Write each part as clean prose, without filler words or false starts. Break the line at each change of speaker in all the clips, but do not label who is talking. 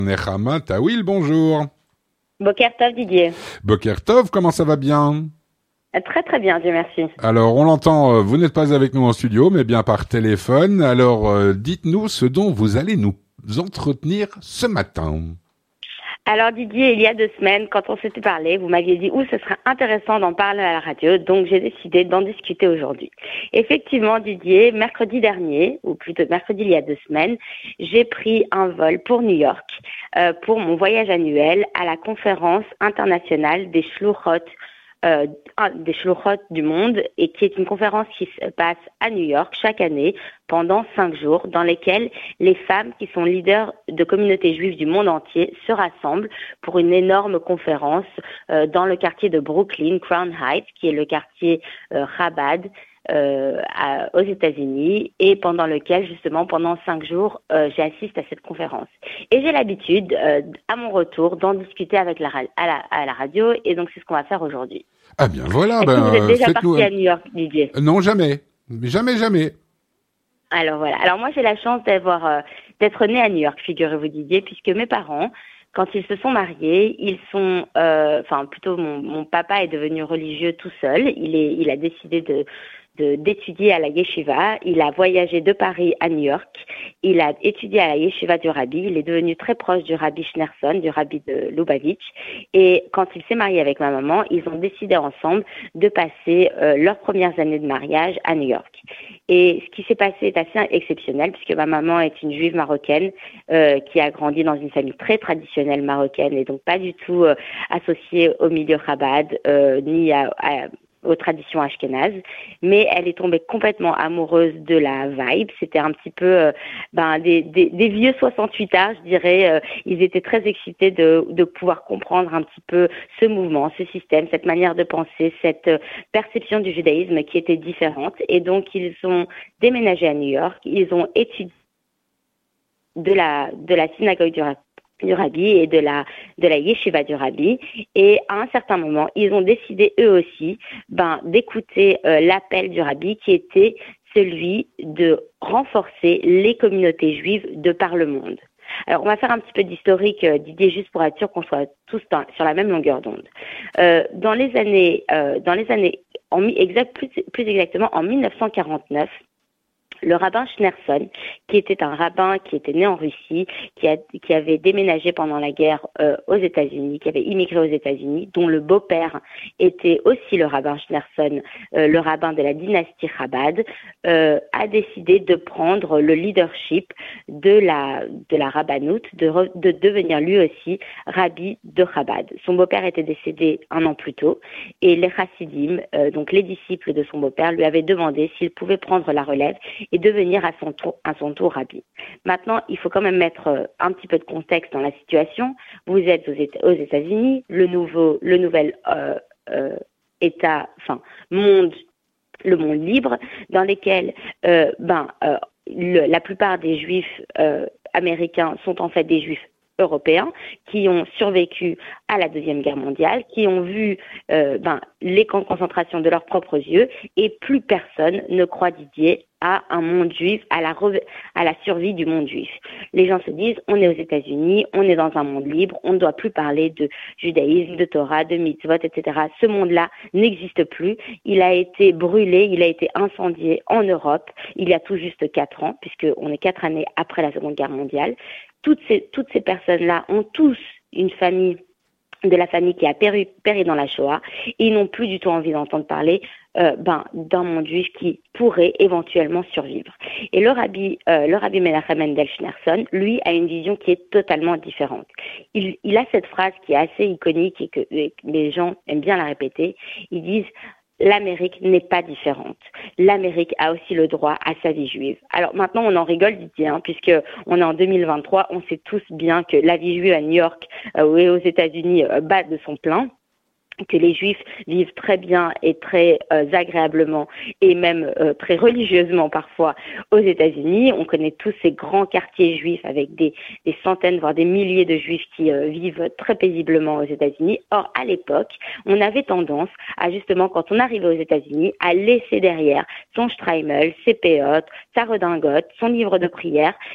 Nechama Tawil, bonjour.
Boker Tov, Didier.
Boker Tov, comment ça va bien?
Très très bien, Dieu merci.
Alors, on l'entend, vous n'êtes pas avec nous en studio, mais bien par téléphone. Alors, dites-nous ce dont vous allez nous entretenir ce matin.
Alors Didier, il y a 2 semaines, quand on s'était parlé, vous m'aviez dit ce serait intéressant d'en parler à la radio, donc j'ai décidé d'en discuter aujourd'hui. Effectivement Didier, mercredi dernier, ou plutôt mercredi il y a 2 semaines, j'ai pris un vol pour New York pour mon voyage annuel à la conférence internationale des Shluchot du monde, et qui est une conférence qui se passe à New York chaque année pendant 5 jours, dans lesquels les femmes qui sont leaders de communautés juives du monde entier se rassemblent pour une énorme conférence dans le quartier de Brooklyn, Crown Heights, qui est le quartier Chabad aux États-Unis, et pendant lequel justement pendant 5 jours j'assiste à cette conférence. Et j'ai l'habitude à mon retour d'en discuter avec à la radio, et donc c'est ce qu'on va faire aujourd'hui.
Ah bien voilà.
Est-ce que vous êtes déjà parti à New York, Didier?
Non, jamais. Jamais.
Alors voilà. Alors moi j'ai la chance d'être née à New York, figurez-vous Didier, puisque mes parents, quand ils se sont mariés, ils sont, plutôt mon papa est devenu religieux tout seul. Il a décidé d'étudier à la yeshiva. Il a voyagé de Paris à New York. Il a étudié à la yeshiva du rabbi. Il est devenu très proche du rabbi Schneerson, du rabbi de Lubavitch. Et quand il s'est marié avec ma maman, ils ont décidé ensemble de passer leurs premières années de mariage à New York. Et ce qui s'est passé est assez exceptionnel, puisque ma maman est une juive marocaine qui a grandi dans une famille très traditionnelle marocaine, et donc pas du tout associée au milieu Chabad ni aux traditions ashkénazes, mais elle est tombée complètement amoureuse de la vibe. C'était un petit peu des vieux 68 ans, je dirais. Ils étaient très excités de pouvoir comprendre un petit peu ce mouvement, ce système, cette manière de penser, cette perception du judaïsme qui était différente. Et donc, ils ont déménagé à New York. Ils ont étudié de la synagogue du rabbi et de la yeshiva du rabbi, et à un certain moment, ils ont décidé eux aussi d'écouter l'appel du rabbi, qui était celui de renforcer les communautés juives de par le monde. Alors, on va faire un petit peu d'historique, Didier, juste pour être sûr qu'on soit tous sur la même longueur d'onde. Dans les années, plus exactement en 1949, le rabbin Schneerson, qui était un rabbin qui était né en Russie, qui avait déménagé pendant la guerre aux États-Unis, qui avait immigré aux États-Unis, dont le beau-père était aussi le rabbin Schneerson, le rabbin de la dynastie Chabad, a décidé de prendre le leadership de la rabbanoute, de devenir lui aussi rabbi de Chabad. Son beau-père était décédé 1 an plus tôt, et les chassidim, donc les disciples de son beau-père, lui avaient demandé s'il pouvait prendre la relève et devenir à son tour rabbi. Maintenant, il faut quand même mettre un petit peu de contexte dans la situation. Vous êtes aux États-Unis, le nouvel État, monde, le monde libre, dans lequel la plupart des juifs américains sont en fait des juifs européens qui ont survécu à la Deuxième Guerre mondiale, qui ont vu les camps de concentration de leurs propres yeux, et plus personne ne croit, Didier, à un monde juif, à la survie du monde juif. Les gens se disent, on est aux États-Unis, on est dans un monde libre, on ne doit plus parler de judaïsme, de Torah, de mitzvot, etc. Ce monde-là n'existe plus. Il a été brûlé, il a été incendié en Europe il y a tout juste 4 ans, puisqu'on est 4 années après la Seconde Guerre mondiale. Toutes ces personnes-là ont tous une famille, de la famille qui a péri dans la Shoah, et ils n'ont plus du tout envie d'entendre parler d'un monde juif qui pourrait éventuellement survivre. Et le rabbi Menachem Mendel Schneerson, lui, a une vision qui est totalement différente. Il a cette phrase qui est assez iconique et que les gens aiment bien la répéter. Ils disent: l'Amérique n'est pas différente. L'Amérique a aussi le droit à sa vie juive. Alors maintenant, on en rigole, Didier, puisque on est en 2023, on sait tous bien que la vie juive à New York et aux États-Unis bat de son plein, que les Juifs vivent très bien et très agréablement, et même très religieusement parfois aux États-Unis. On connaît tous ces grands quartiers juifs avec des centaines, voire des milliers de Juifs qui vivent très paisiblement aux États-Unis. Or, à l'époque, on avait tendance à, justement, quand on arrivait aux États-Unis, à laisser derrière son Streimel, ses péotes, sa redingote, son livre de prière,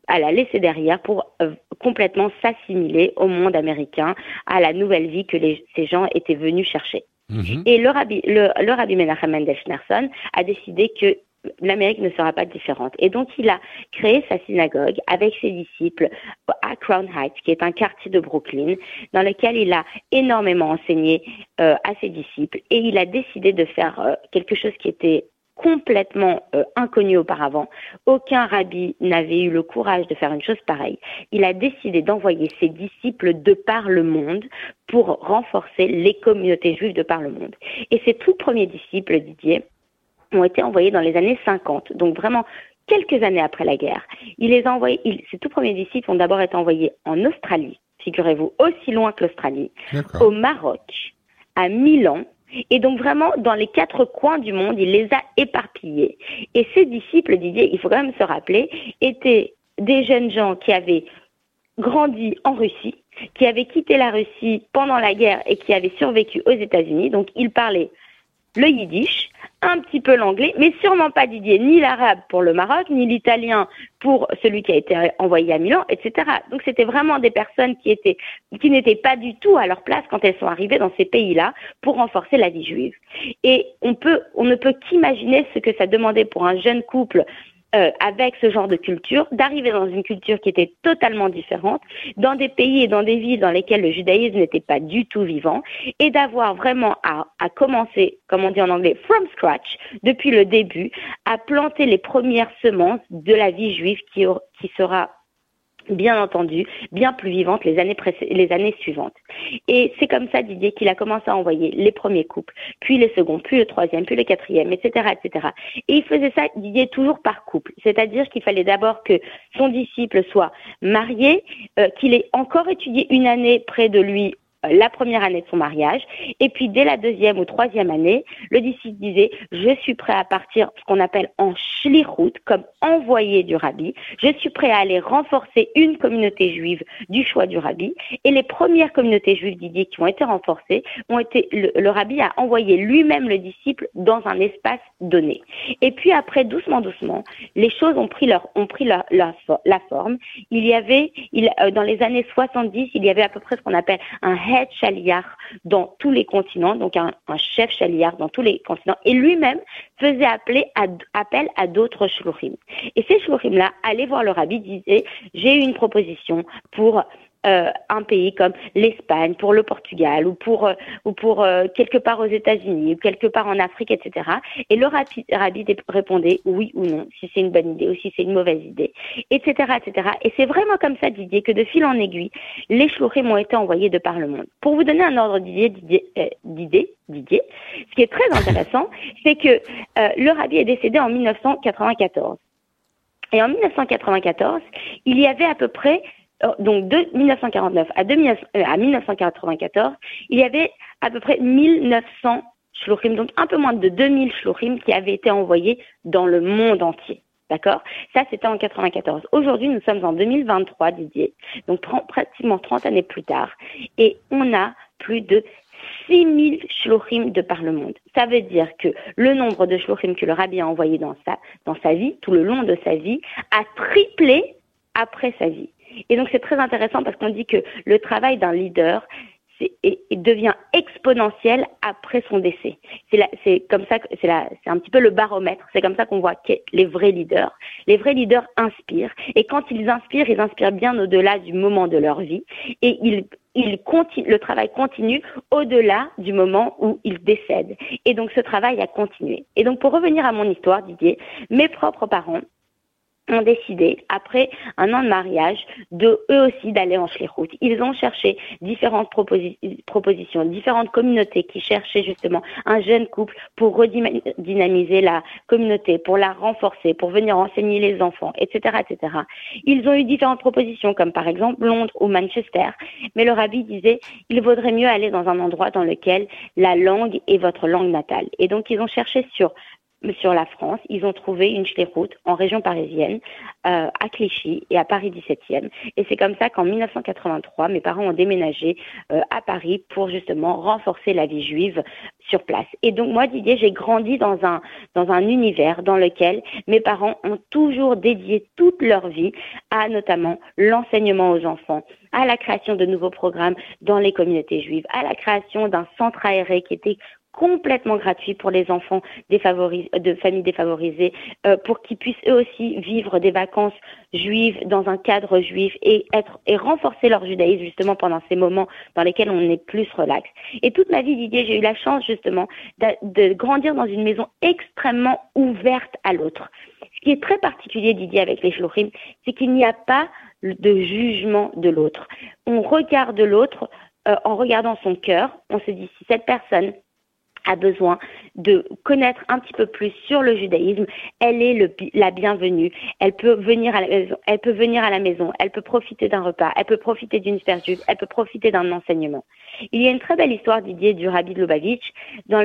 à la laisser derrière pour complètement s'assimiler au monde américain, à la nouvelle vie que ces gens étaient venus chercher. Et le rabbi Menachem Mendel Schneerson a décidé que l'Amérique ne sera pas différente. Et donc, il a créé sa synagogue avec ses disciples à Crown Heights, qui est un quartier de Brooklyn, dans lequel il a énormément enseigné à ses disciples. Et il a décidé de faire quelque chose qui était complètement inconnu auparavant. Aucun rabbi n'avait eu le courage de faire une chose pareille. Il a décidé d'envoyer ses disciples de par le monde pour renforcer les communautés juives de par le monde. Et ses tout premiers disciples, Didier, ont été envoyés dans les années 50, donc vraiment quelques années après la guerre. Ses tout premiers disciples ont d'abord été envoyés en Australie, figurez-vous, aussi loin que l'Australie, au Maroc, à Milan. Et donc vraiment, dans les 4 coins du monde, il les a éparpillés. Et ces disciples, Didier, il faut quand même se rappeler, étaient des jeunes gens qui avaient grandi en Russie, qui avaient quitté la Russie pendant la guerre et qui avaient survécu aux États-Unis. Donc ils parlaient le yiddish, un petit peu l'anglais, mais sûrement pas, Didier, ni l'arabe pour le Maroc, ni l'italien pour celui qui a été envoyé à Milan, etc. Donc c'était vraiment des personnes qui n'étaient pas du tout à leur place quand elles sont arrivées dans ces pays-là pour renforcer la vie juive. Et on ne peut qu'imaginer ce que ça demandait pour un jeune couple avec ce genre de culture, d'arriver dans une culture qui était totalement différente, dans des pays et dans des villes dans lesquelles le judaïsme n'était pas du tout vivant, et d'avoir vraiment à commencer, comme on dit en anglais, from scratch, depuis le début, à planter les premières semences de la vie juive qui sera bien entendu, bien plus vivante les années suivantes. Et c'est comme ça, Didier, qu'il a commencé à envoyer les premiers couples, puis les seconds, puis le troisième, puis le quatrième, etc., etc. Et il faisait ça, Didier, toujours par couple. C'est-à-dire qu'il fallait d'abord que son disciple soit marié, qu'il ait encore étudié une année près de lui, la première année de son mariage, et puis dès la deuxième ou troisième année, le disciple disait « Je suis prêt à partir ce qu'on appelle en shlichut, comme envoyé du rabbi, je suis prêt à aller renforcer une communauté juive du choix du rabbi ». Et les premières communautés juives, Didier, qui ont été renforcées, le rabbi a envoyé lui-même le disciple dans un espace donné. Et puis après, doucement, les choses ont pris la forme. Dans les années 70, il y avait à peu près ce qu'on appelle un head shaliach dans tous les continents, donc un chef shaliach dans tous les continents, et lui-même faisait appel à d'autres shluchim. Et ces shluchim-là allaient voir le rabbi, disaient « J'ai eu une proposition pour un pays comme l'Espagne, pour le Portugal, ou pour quelque part aux États-Unis, ou quelque part en Afrique, etc. » Et le rabbi répondait oui ou non, si c'est une bonne idée ou si c'est une mauvaise idée, etc., etc. Et c'est vraiment comme ça, Didier, que de fil en aiguille, les shluchim ont été envoyés de par le monde. Pour vous donner un ordre d'idée, ce qui est très intéressant, c'est que le rabbi est décédé en 1994. Et en 1994, il y avait à peu près donc de 1949 à 1994, il y avait à peu près 1900 shluchim, donc un peu moins de 2000 shluchim qui avaient été envoyés dans le monde entier. D'accord ? Ça, c'était en 94. Aujourd'hui, nous sommes en 2023, Didier, donc pratiquement 30 années plus tard, et on a plus de 6000 shluchim de par le monde. Ça veut dire que le nombre de shluchim que le rabbi a envoyé dans sa vie, tout le long de sa vie, a triplé après sa vie. Et donc, c'est très intéressant parce qu'on dit que le travail d'un leader devient exponentiel après son décès. C'est comme ça, c'est un petit peu le baromètre. C'est comme ça qu'on voit que les vrais leaders inspirent. Et quand ils inspirent bien au-delà du moment de leur vie. Et le travail continue au-delà du moment où ils décèdent. Et donc, ce travail a continué. Et donc, pour revenir à mon histoire, Didier, mes propres parents ont décidé, après un an de mariage, eux aussi d'aller en shlichut. Ils ont cherché différentes propositions, différentes communautés qui cherchaient justement un jeune couple pour redynamiser la communauté, pour la renforcer, pour venir enseigner les enfants, etc., etc. Ils ont eu différentes propositions, comme par exemple Londres ou Manchester, mais le rabbi disait, il vaudrait mieux aller dans un endroit dans lequel la langue est votre langue natale. Et donc, ils ont cherché sur sur la France, ils ont trouvé une shlichut en région parisienne, à Clichy et à Paris 17e. Et c'est comme ça qu'en 1983, mes parents ont déménagé à Paris pour justement renforcer la vie juive sur place. Et donc moi, Didier, j'ai grandi dans un univers dans lequel mes parents ont toujours dédié toute leur vie à notamment l'enseignement aux enfants, à la création de nouveaux programmes dans les communautés juives, à la création d'un centre aéré qui était complètement gratuit pour les enfants de familles défavorisées, pour qu'ils puissent eux aussi vivre des vacances juives dans un cadre juif et renforcer leur judaïsme justement pendant ces moments dans lesquels on est plus relax. Et toute ma vie, Didier, j'ai eu la chance justement de grandir dans une maison extrêmement ouverte à l'autre. Ce qui est très particulier, Didier, avec les shluchim, c'est qu'il n'y a pas de jugement de l'autre. On regarde l'autre en regardant son cœur. On se dit si cette personne a besoin de connaître un petit peu plus sur le judaïsme, elle est la bienvenue. Elle peut venir à la maison, elle peut profiter d'un repas, elle peut profiter d'une sphère juive, elle peut profiter d'un enseignement. Il y a une très belle histoire, Didier, du rabbi de Lubavitch. Dans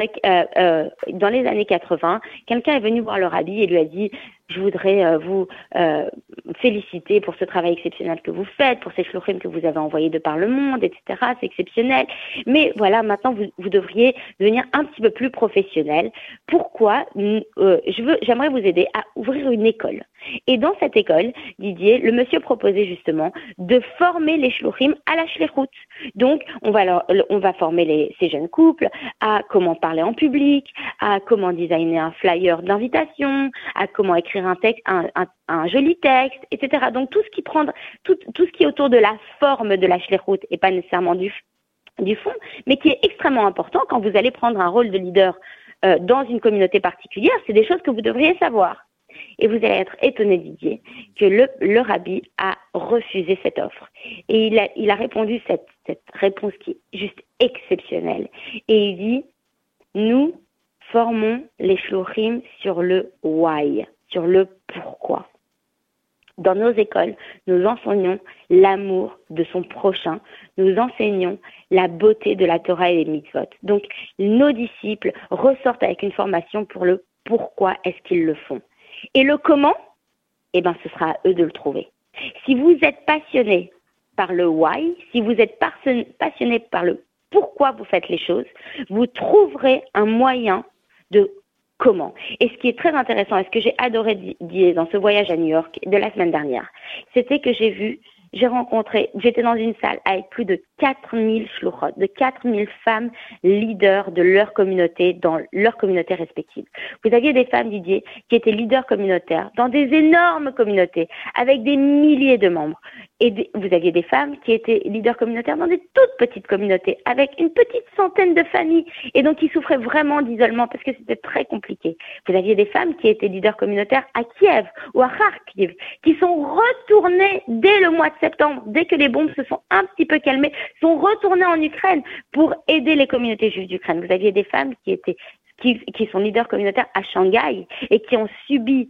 les années 80, quelqu'un est venu voir le rabbi et lui a dit: je voudrais vous féliciter pour ce travail exceptionnel que vous faites, pour ces shluchim que vous avez envoyés de par le monde, etc. C'est exceptionnel. Mais voilà, maintenant, vous devriez devenir un petit peu plus professionnel. Pourquoi j'aimerais vous aider à ouvrir une école. Et dans cette école, Didier, le monsieur proposait justement de former les shluchim à la shlichut. Donc, on va former ces jeunes couples à comment parler en public, à comment designer un flyer d'invitation, à comment écrire un texte, un joli texte, etc. Donc tout ce qui est autour de la forme de la shlichut et pas nécessairement du fond, mais qui est extrêmement important quand vous allez prendre un rôle de leader dans une communauté particulière, c'est des choses que vous devriez savoir. Et vous allez être étonné, Didier, que le rabbi a refusé cette offre. Et il a répondu cette réponse qui est juste exceptionnelle. Et il dit: nous formons les shluchim sur le why, sur le pourquoi. Dans nos écoles, nous enseignons l'amour de son prochain, nous enseignons la beauté de la Torah et des mitzvot. Donc, nos disciples ressortent avec une formation pour le pourquoi est-ce qu'ils le font. Et le comment, ce sera à eux de le trouver. Si vous êtes passionné par le why, si vous êtes passionné par le pourquoi vous faites les choses, vous trouverez un moyen de comment. Et ce qui est très intéressant, et ce que j'ai adoré dire dans ce voyage à New York de la semaine dernière, c'était que j'étais dans une salle avec plus de 4000 shluchot, de 4000 femmes leaders de leur communauté, dans leur communauté respective. Vous aviez des femmes, Didier, qui étaient leaders communautaires dans des énormes communautés, avec des milliers de membres. Et vous aviez des femmes qui étaient leaders communautaires dans des toutes petites communautés, avec une petite centaine de familles, et donc qui souffraient vraiment d'isolement parce que c'était très compliqué. Vous aviez des femmes qui étaient leaders communautaires à Kiev ou à Kharkiv, qui sont retournées dès le mois de septembre, dès que les bombes se sont un petit peu calmées, sont retournées en Ukraine pour aider les communautés juives d'Ukraine. Vous aviez des femmes qui sont leaders communautaires à Shanghai et qui ont subi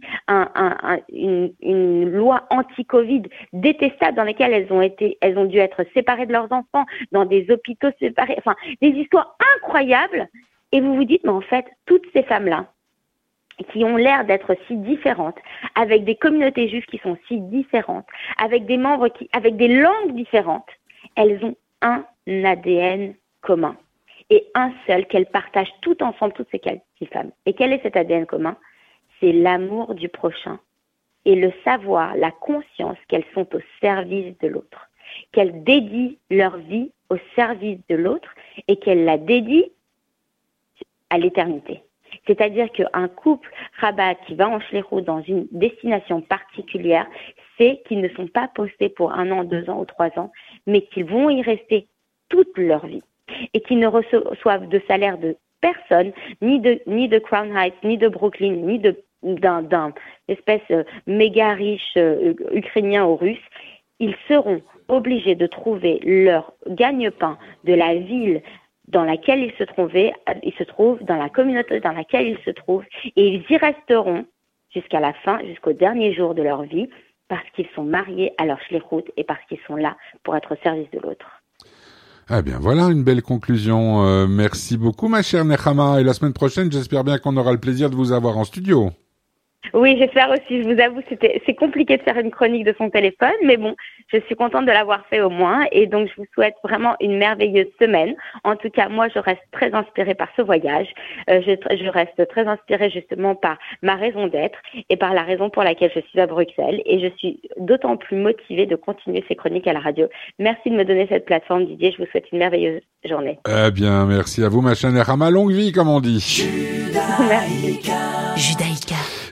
une loi anti-Covid détestable dans laquelle elles ont dû être séparées de leurs enfants, dans des hôpitaux séparés, enfin, des histoires incroyables. Et vous vous dites, mais en fait, toutes ces femmes-là, qui ont l'air d'être si différentes, avec des communautés juives qui sont si différentes, avec des membres avec des langues différentes, elles ont un ADN commun. Et un seul qu'elles partagent tout ensemble, toutes ces femmes. Et quel est cet ADN commun? C'est l'amour du prochain et le savoir, la conscience qu'elles sont au service de l'autre, qu'elles dédient leur vie au service de l'autre et qu'elles la dédient à l'éternité. C'est-à-dire qu'un couple rabat qui va en shlichut dans une destination particulière, c'est qu'ils ne sont pas postés pour 1 an, 2 ans ou 3 ans, mais qu'ils vont y rester toute leur vie et qu'ils ne reçoivent de salaire de personne, ni de Crown Heights, ni de Brooklyn, ni d'un espèce méga riche ukrainien ou russe. Ils seront obligés de trouver leur gagne-pain de la ville dans laquelle ils se trouvent, dans la communauté dans laquelle ils se trouvent, et ils y resteront jusqu'à la fin, jusqu'au dernier jour de leur vie, parce qu'ils sont mariés à leur shlichut et parce qu'ils sont là pour être au service de l'autre.
Eh bien voilà une belle conclusion. Merci beaucoup ma chère Nechama. Et la semaine prochaine, j'espère bien qu'on aura le plaisir de vous avoir en studio.
Oui, j'espère aussi. Je vous avoue, c'est compliqué de faire une chronique de son téléphone, mais bon, je suis contente de l'avoir fait au moins. Et donc, je vous souhaite vraiment une merveilleuse semaine. En tout cas, moi, je reste très inspirée par ce voyage. Je reste très inspirée justement par ma raison d'être et par la raison pour laquelle je suis à Bruxelles. Et je suis d'autant plus motivée de continuer ces chroniques à la radio. Merci de me donner cette plateforme, Didier. Je vous souhaite une merveilleuse journée.
Eh bien, merci à vous ma chère Nechama. Longue vie, comme on dit.
Merci.
Judaïka.